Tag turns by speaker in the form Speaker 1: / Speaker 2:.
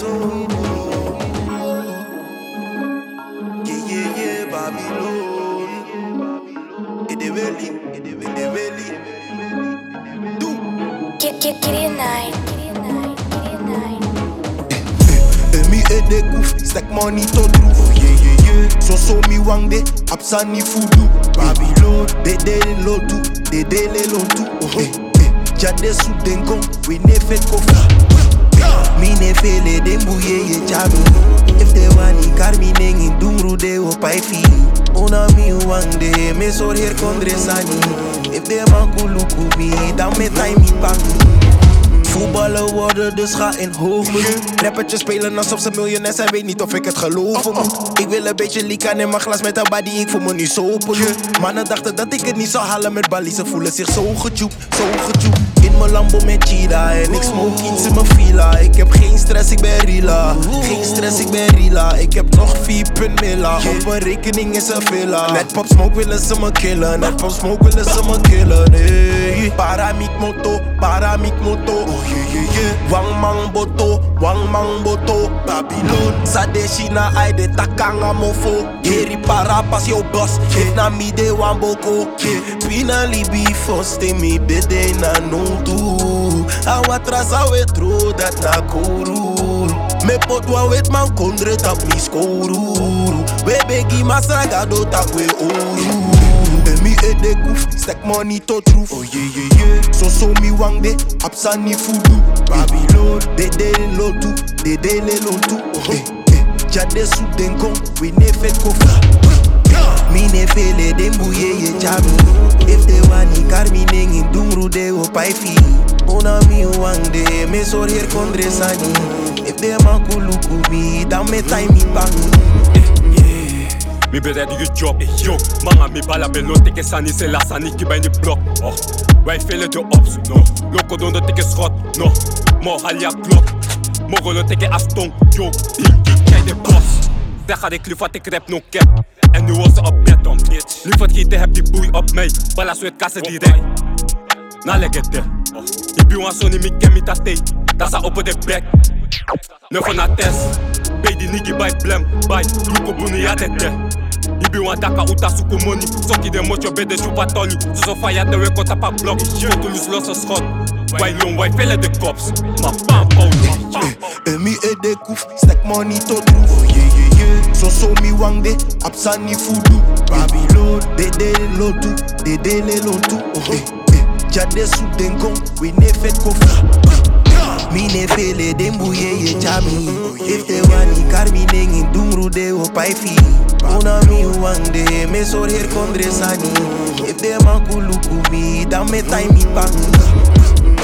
Speaker 1: so. Yeah, Babylon. Ideweli. Do.
Speaker 2: Kitty night.
Speaker 1: Mi de kouf, stek money to trouf. Yeah. So mi wang de, apsani fudu. Babylon, de lotu, de lotu. Jade su dengon, we ne fet kofa. Mi ne fele den bouye ye chami. If they wani kar mi nengi dungru de o paifi. Una mi wang de, me sor hier kondre sani. If they man kuluku mi, dan me time mi bang. Voetballen worden, dus ga in hoogmoed. Rappertjes spelen alsof ze miljonair zijn, weet niet of ik het geloven moet. Ik wil een beetje lika in mijn glas met een body, ik voel me nu zo pollute. Mannen dachten dat ik het niet zou halen met Bali, ze voelen zich zo gejoep. In mijn Lambo met Chida en ik smoke iets in mijn villa. Ik heb geen stress, ik ben Rila. Ik heb nog 4 milla. Op mijn rekening is een villa. Net Pop Smoke willen ze me killen. Nee. Paramik moto. Wang mang boto. Babylon. Sade China ai de takanga mofo. Geri para pas yo boss. Geef na mi de wamboko. Pina libi foste mi bede na nuntu. Awa trasa we tro dat na kourou. Me potwa wet man kondre tap mi skourou. We begi masagado tak we oru. Mi de kouf, stek money to trouf. So mi wang de, apsani fudu. Babylon, de lotu. Jade su dengon, we ne fet kofa. Mi ne fele den bouye ye chami. If they wani kar mi nengi dungru de o paifi. Una mi wang de, me sor hier kondre sani. If they man kuluku mi, dan me time mi bang.
Speaker 3: Mi bereid je job, yo. Mama mi bala belon, teke sani, c'est la sani qui bij de blok. Oh, wij velen de ops, no. Loco don de teke schot, no. Mo halia klok. Mogolo teke aston, yo. Kijk de boss. Zeg ga de klif wat ik rap, no cap. En nu was ze op bed om, bitch. Lief wat gieten heb die boei op mij. Bala zo het kassen direct. Na lekker de. Die buur zo niet meer ken me dat thee. Dat ze open de bek. Ne van na test. Bij die niggy bij blem. Bij Luko Bouni ja tete. Ibi wan daka uta suku money. Soki de mocho be de chupa tony. Zo fire de we kota pa blok. Foto lus losse schot. Wij long, wij velen de cops. Maar bam,
Speaker 1: Mi de kouf, stek money to trouf. So mi wang de, apsani fudu. Babylon, de lotu. Jade su dengon, we ne fet kofa. Mi ne fele den bouye ye chami. If they wani kar mi nengi dungru de o paifi. Una mi wang de, me sor hier kondre sani. If they man kuluku mi, dan me time mi bang.